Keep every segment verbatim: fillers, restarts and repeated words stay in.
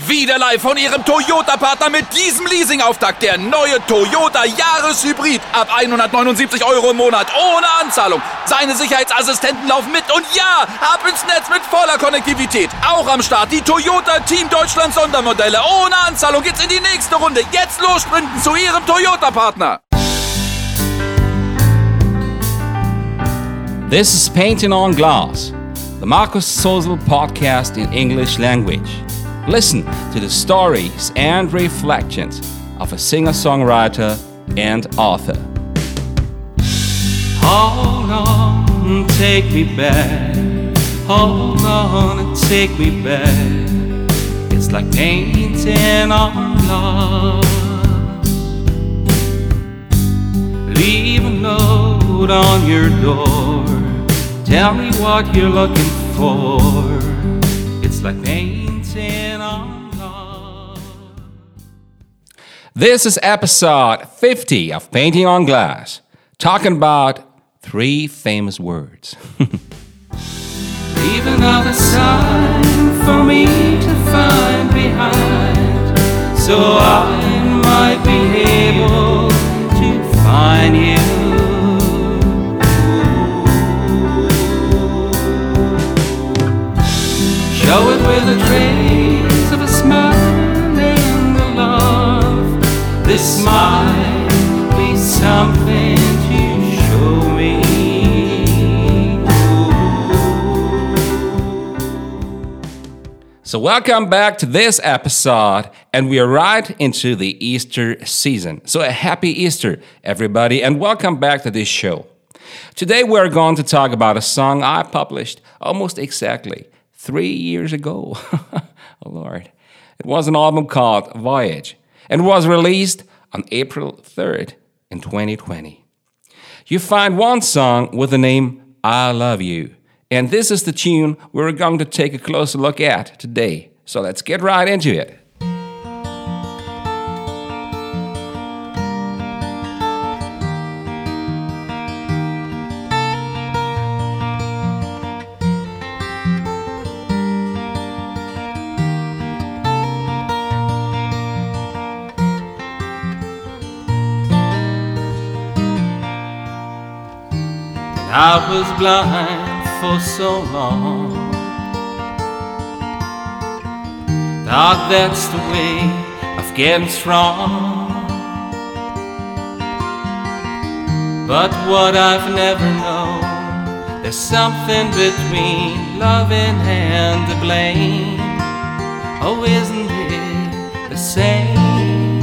Wieder live von Ihrem Toyota-Partner mit diesem Leasing-Auftakt. Der neue Toyota Jahreshybrid. Ab hundertneunundsiebzig Euro im Monat. Ohne Anzahlung. Seine Sicherheitsassistenten laufen mit. Und ja, ab ins Netz mit voller Konnektivität. Auch am Start die Toyota Team Deutschland Sondermodelle. Ohne Anzahlung geht's in die nächste Runde. Jetzt los sprinten zu Ihrem Toyota-Partner. This is Painting on Glass, the Markus Zollsel podcast in English language. Listen to the stories and reflections of a singer-songwriter and author. Hold on, take me back. Hold on and take me back. It's like painting on glass. Leave a note on your door. Tell me what you're looking for. It's like painting on glass. This is episode fifty of Painting on Glass, talking about three famous words. Leave another sign for me to find behind, so I might be able to find you. Show it with a trace of a smile and a love. This might be something to show me. So welcome back to this episode, and we are right into the Easter season. So a happy Easter, everybody, and welcome back to this show. Today we're going to talk about a song I published almost exactly Three years ago. Oh Lord. It was an album called Voyage and was released on April third in twenty twenty. You find one song with the name I Love You. And this is the tune we're going to take a closer look at today. So let's get right into it. I was blind for so long. Thought that's the way of getting strong. But what I've never known, there's something between loving and the blame. Oh, isn't it the same?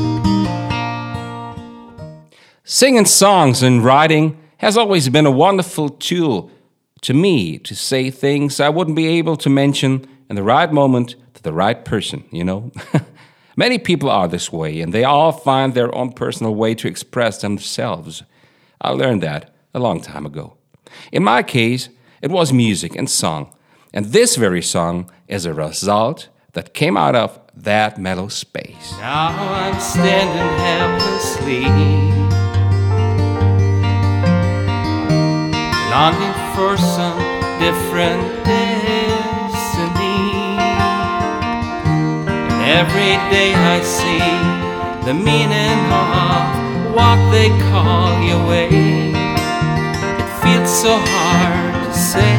Singing songs and writing has always been a wonderful tool to me to say things I wouldn't be able to mention in the right moment to the right person, you know? Many people are this way, and they all find their own personal way to express themselves. I learned that a long time ago. In my case, it was music and song, and this very song is a result that came out of that mellow space. Now I'm standing helplessly, longing for some different destiny. And every day I see the meaning of what they call your way. It feels so hard to say.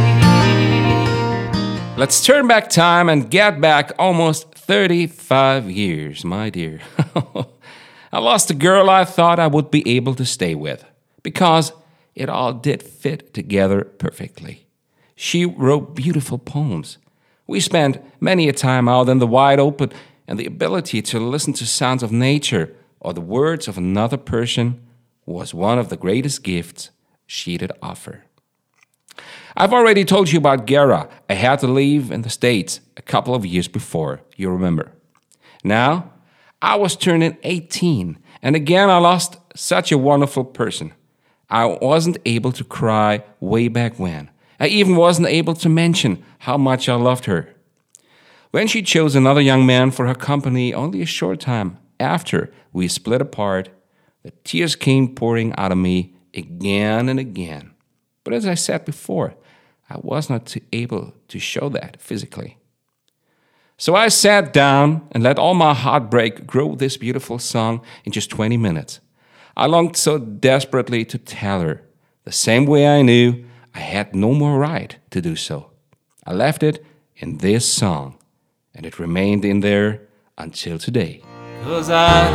Let's turn back time and get back almost thirty-five years, my dear. I lost a girl I thought I would be able to stay with, because it all did fit together perfectly. She wrote beautiful poems. We spent many a time out in the wide open, and the ability to listen to sounds of nature or the words of another person was one of the greatest gifts she did offer. I've already told you about Gara. I had to leave in the States a couple of years before, you remember. Now, I was turning eighteen, and again I lost such a wonderful person. I wasn't able to cry way back when. I even wasn't able to mention how much I loved her. When she chose another young man for her company only a short time after we split apart, the tears came pouring out of me again and again. But as I said before, I was not able to show that physically. So I sat down and let all my heartbreak grow this beautiful song in just twenty minutes. I longed so desperately to tell her, the same way I knew I had no more right to do so. I left it in this song, and it remained in there until today. 'Cause I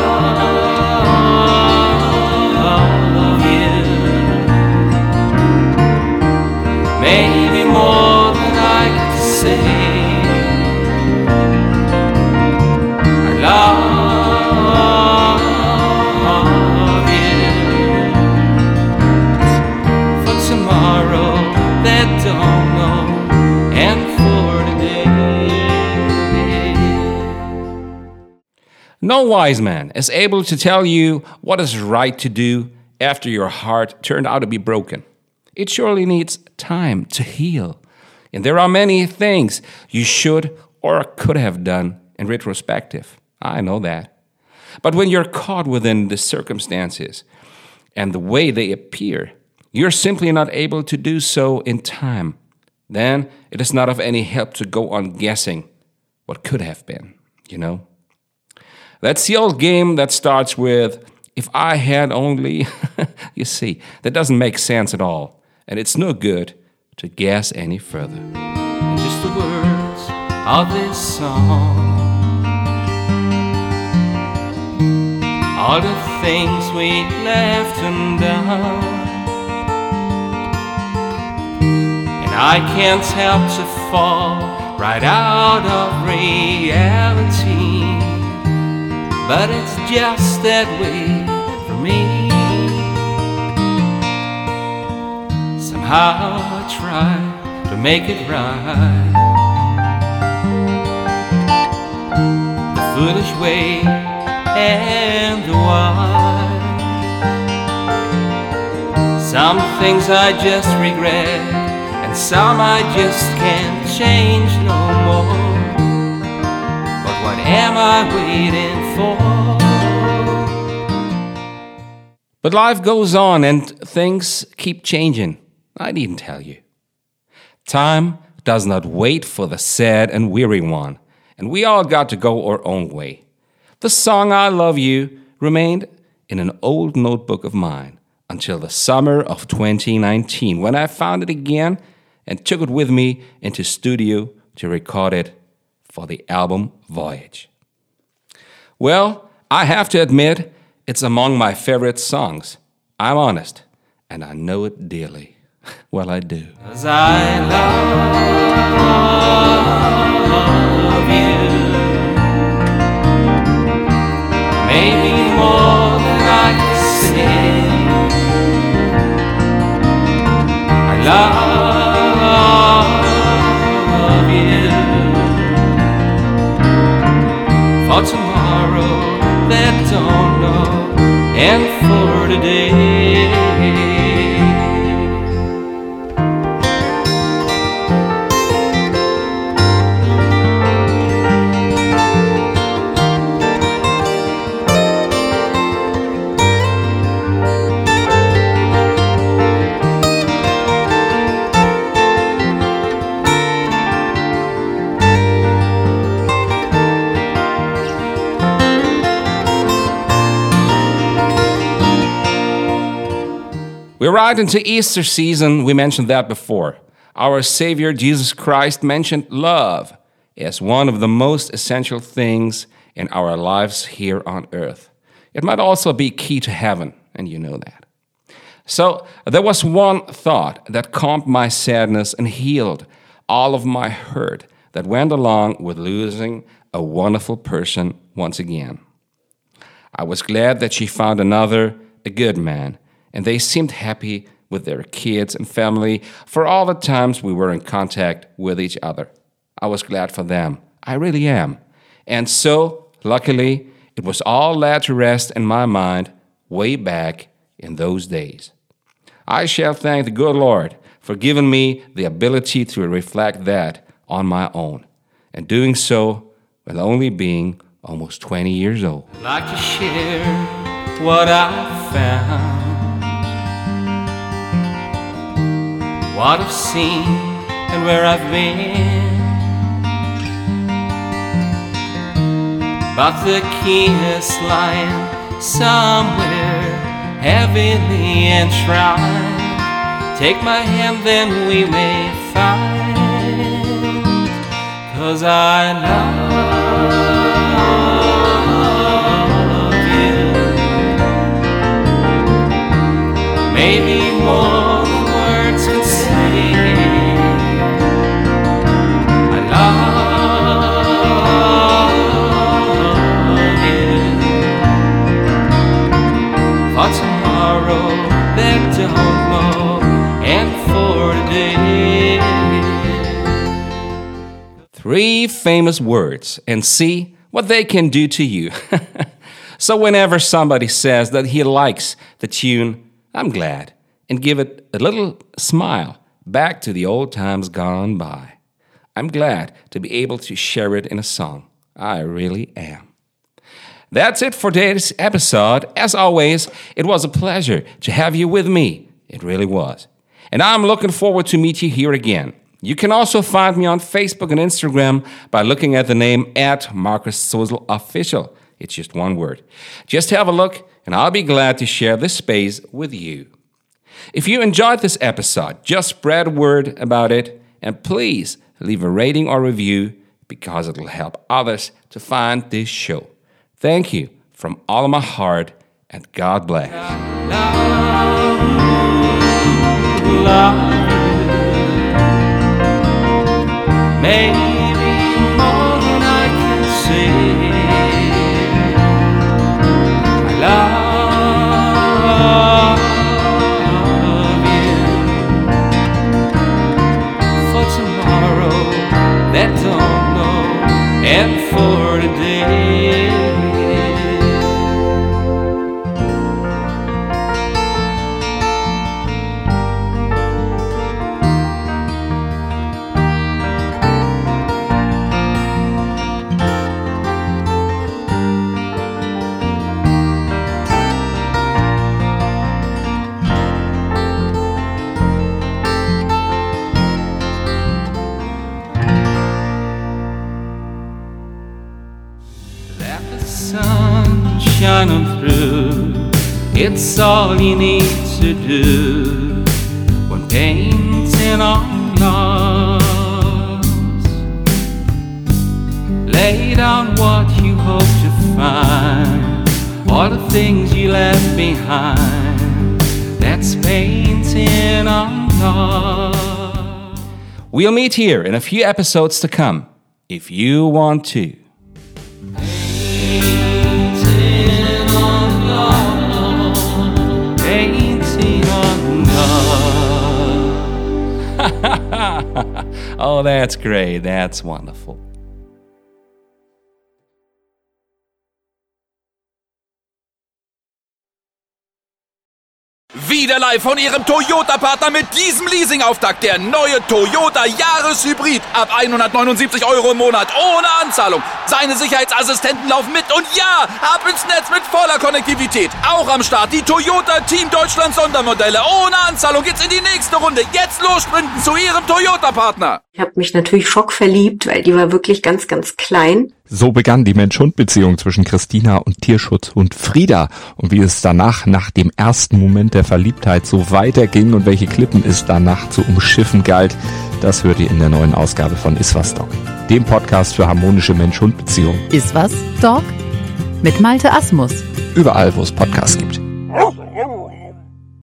love you, maybe more than I could say. I love you for tomorrow that don't know, and for today. No wise man is able to tell you what is right to do after your heart turned out to be broken. It surely needs time to heal. And there are many things you should or could have done in retrospective. I know that. But when you're caught within the circumstances and the way they appear, you're simply not able to do so in time. Then it is not of any help to go on guessing what could have been, you know? That's the old game that starts with, if I had only. You see, that doesn't make sense at all. And it's no good to guess any further. Just the words of this song, all the things we left undone, and I can't help to fall right out of reality. But it's just that way for me. Somehow I try to make it right, the foolish way and the wise. Some things I just regret, and some I just can't change no more. But what am I waiting for? But life goes on and things keep changing. I needn't tell you. Time does not wait for the sad and weary one, and we all got to go our own way. The song I Love You remained in an old notebook of mine until the summer of twenty nineteen, when I found it again and took it with me into studio to record it for the album Voyage. Well, I have to admit, it's among my favorite songs. I'm honest, and I know it dearly. Well, I do. 'Cause I love you, maybe more than I can say. I love you for tomorrow that don't know, and for today. We're right into Easter season. We mentioned that before. Our Savior, Jesus Christ, mentioned love as one of the most essential things in our lives here on earth. It might also be key to heaven, and you know that. So there was one thought that calmed my sadness and healed all of my hurt that went along with losing a wonderful person once again. I was glad that she found another, a good man, and they seemed happy with their kids and family for all the times we were in contact with each other. I was glad for them. I really am. And so, luckily, it was all laid to rest in my mind way back in those days. I shall thank the good Lord for giving me the ability to reflect that on my own, and doing so while only being almost twenty years old. I'd like to share what I found, what I've seen and where I've been. but the key is lying somewhere heavily enshrined. Take my hand, then we may find, 'cause I love you. Maybe more than words can say. I love you. For tomorrow that don't know, and for today. Three famous words, and see what they can do to you. So whenever somebody says that he likes the tune, I'm glad, and give it a little smile back to the old times gone by. I'm glad to be able to share it in a song. I really am. That's it for today's episode. As always, it was a pleasure to have you with me. It really was. And I'm looking forward to meet you here again. You can also find me on Facebook and Instagram by looking at the name at Marcus Zoesel Official. It's just one word. Just have a look, and I'll be glad to share this space with you. If you enjoyed this episode, just spread word about it, and please leave a rating or review because it'll help others to find this show. Thank you from all of my heart, and God bless. Love, love you. Maybe more than I can say. I love you. For tomorrow that don't know, and for today. Sun shining through, it's all you need to do when painting on glass. Lay down what you hope to find, all the things you left behind. That's painting on glass. We'll meet here in a few episodes to come, if you want to. Oh, that's great. That's wonderful. Wieder live von Ihrem Toyota-Partner mit diesem Leasing-Auftakt. Der neue Toyota Jahreshybrid. Ab hundertneunundsiebzig Euro im Monat. Ohne Anzahlung. Seine Sicherheitsassistenten laufen mit. Und ja, ab ins Netz mit voller Konnektivität. Auch am Start die Toyota Team Deutschland Sondermodelle. Ohne Anzahlung geht's in die nächste Runde. Jetzt los sprinten zu Ihrem Toyota-Partner. Ich habe mich natürlich schockverliebt, weil die war wirklich ganz, ganz klein. So begann die Mensch-Hund-Beziehung zwischen Christina und Tierschutzhund Frieda. Und wie es danach, nach dem ersten Moment der Verliebtheit, so weiterging und welche Klippen es danach zu umschiffen galt, das hört ihr in der neuen Ausgabe von Iswas Dog, dem Podcast für harmonische Mensch-Hund-Beziehungen. Iswas Dog mit Malte Asmus. Überall, wo es Podcasts gibt.